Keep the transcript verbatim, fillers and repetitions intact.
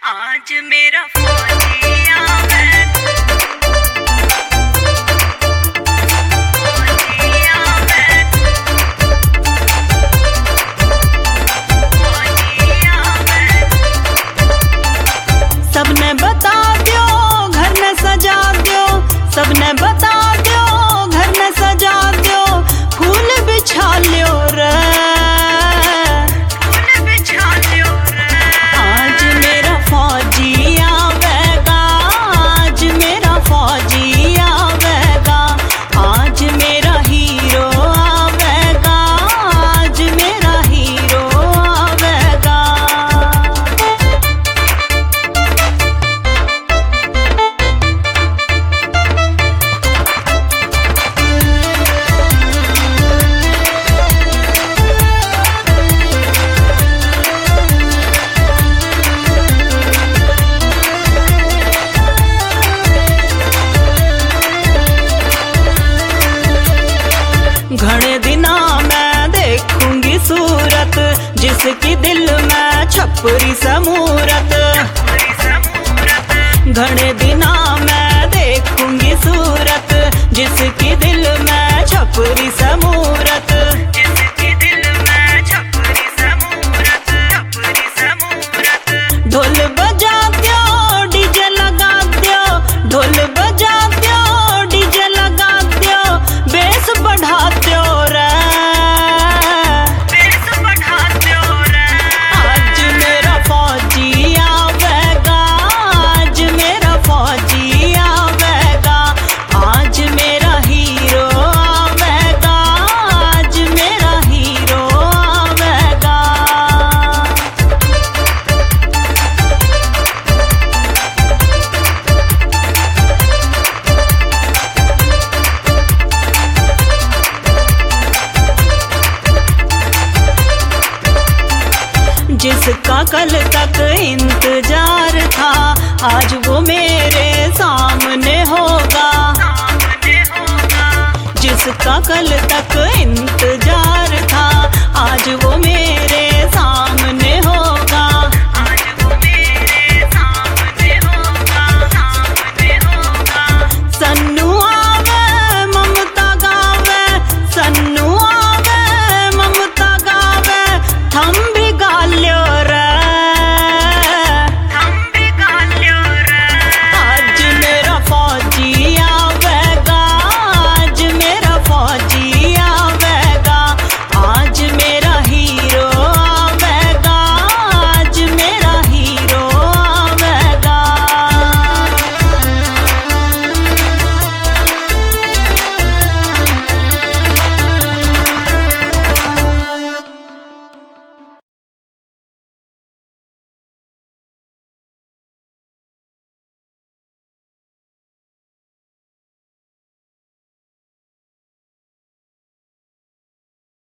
आज मेरा फौजिया है, फौजिया है, फौजिया है। सबने बता दो घर में सजा दो, सबने बता दो घर में सजा दो, फूल बिछा लो रे, फूल बिछा लो रे। आज मेरा फौजी आवेगा, आज मेरा फौजी आवेगा, आज मेरा हीरो आवेगा, आज मेरा हीरो आवेगा। घणे दिना मैं देखूंगी सूरत, जिसकी दिल में छपरी समूरत। घणे दिना मैं देखूंगी सूरत, जिसकी दिल में छपरी समूरत, जिसकी दिल में छपरी समूरत, छपरी समूरत। ढोल बजा दो डीजे लगा दो, ढोल बजा दो डीजे लगा दो, बेस बढ़ा दो रे, बेस बढ़ा दो रे। आज मेरा फौजी आवेगा, आज मेरा फौजी आवेगा, आज मेरा हीरो आवेगा, आज मेरा हीरो आवेगा। जिसका कल तक इंतजार था, आज वो मेरे सामने होगा, सामने होगा। जिसका कल तक इंतजार था, आज वो मेरे